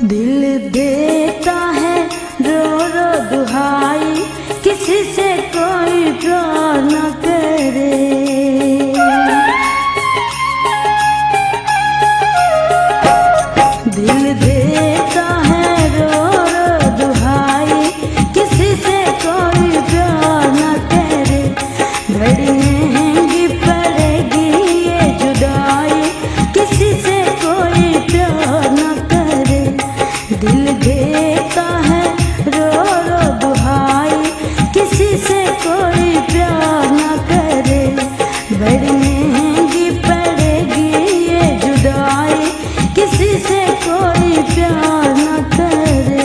दिल देता है रो रो दुहाई, किसी से कोई प्यार न करे। दिल देता है रो रो दुहाई, किसी से कोई प्यार न करे। बड़ी महंगी पड़ेगी ये जुदाई, किसी से कोई प्यार न करे। दिल देता है रो रो दुहाई, किसी से कोई प्यार न करे। बड़ी महंगी पड़ेगी ये जुदाई, किसी से कोई प्यार न करे।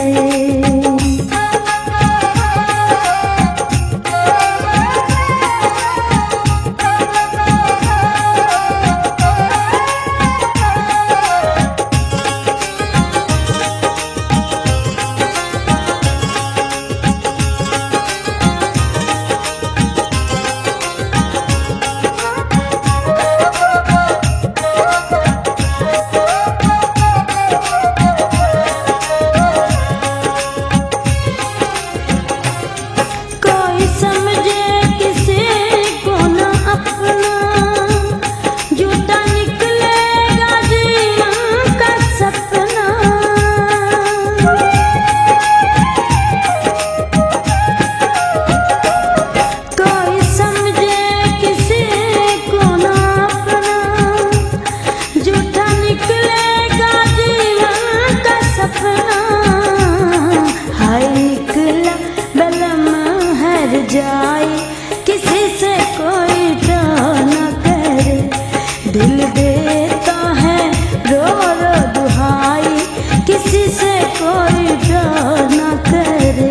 जाए किसी से कोई प्यार न करे। दिल देता है रो रो दुहाई, किसी से कोई प्यार न करे।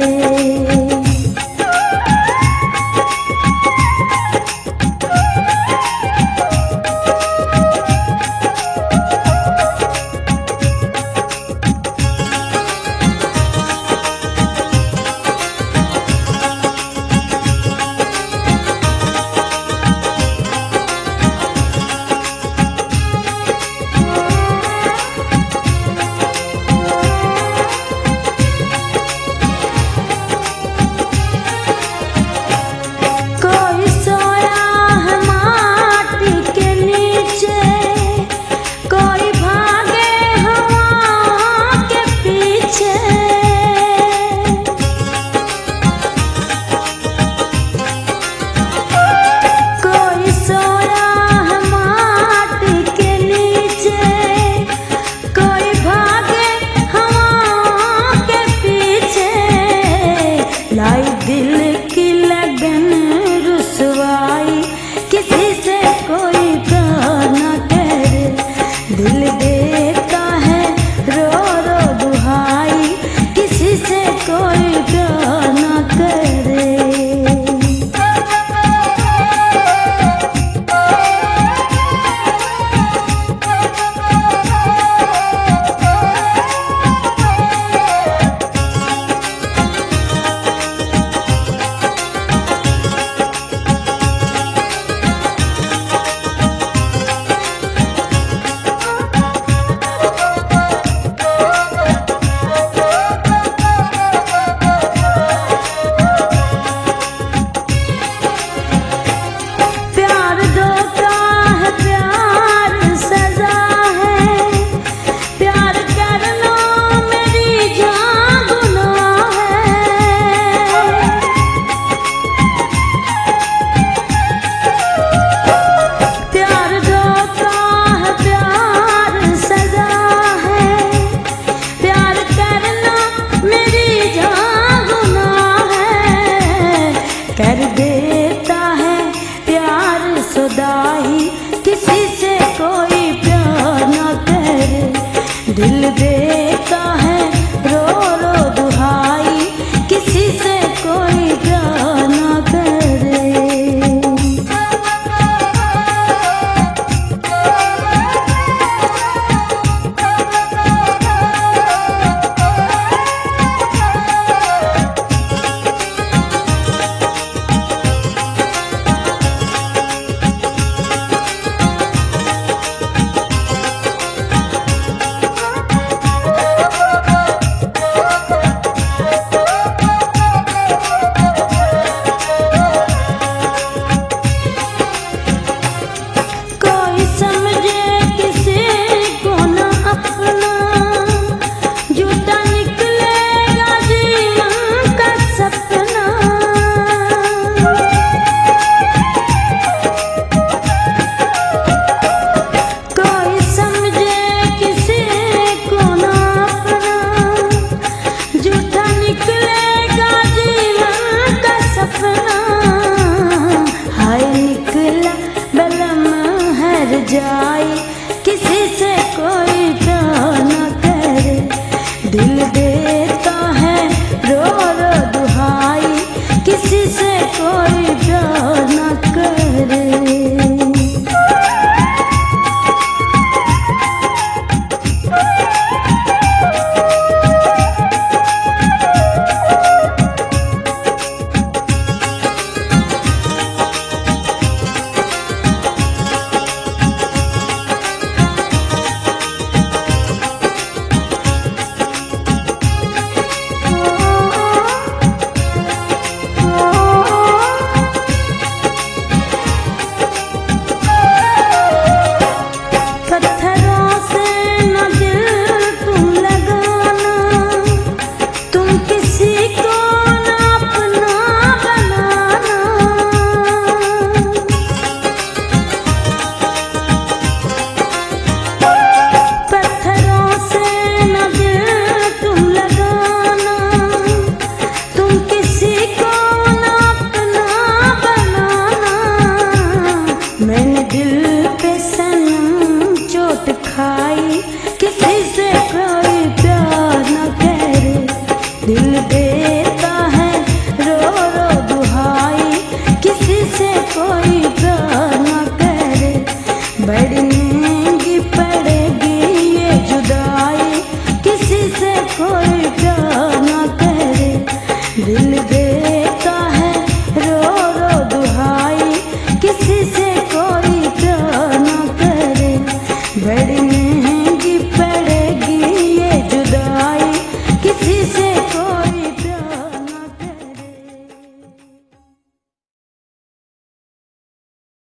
दिल की लगन रुसवाई, किसी से कोई प्यार न करे। दिल देता है रो रो दुहाई, किसी से कोई प्यार न करे। कर देता है प्यार सुदाई, किसी से कोई प्यार न करे। दिल देता है रो रो दुहाई, किसी से कोई प्यार न करे। किसी से कोई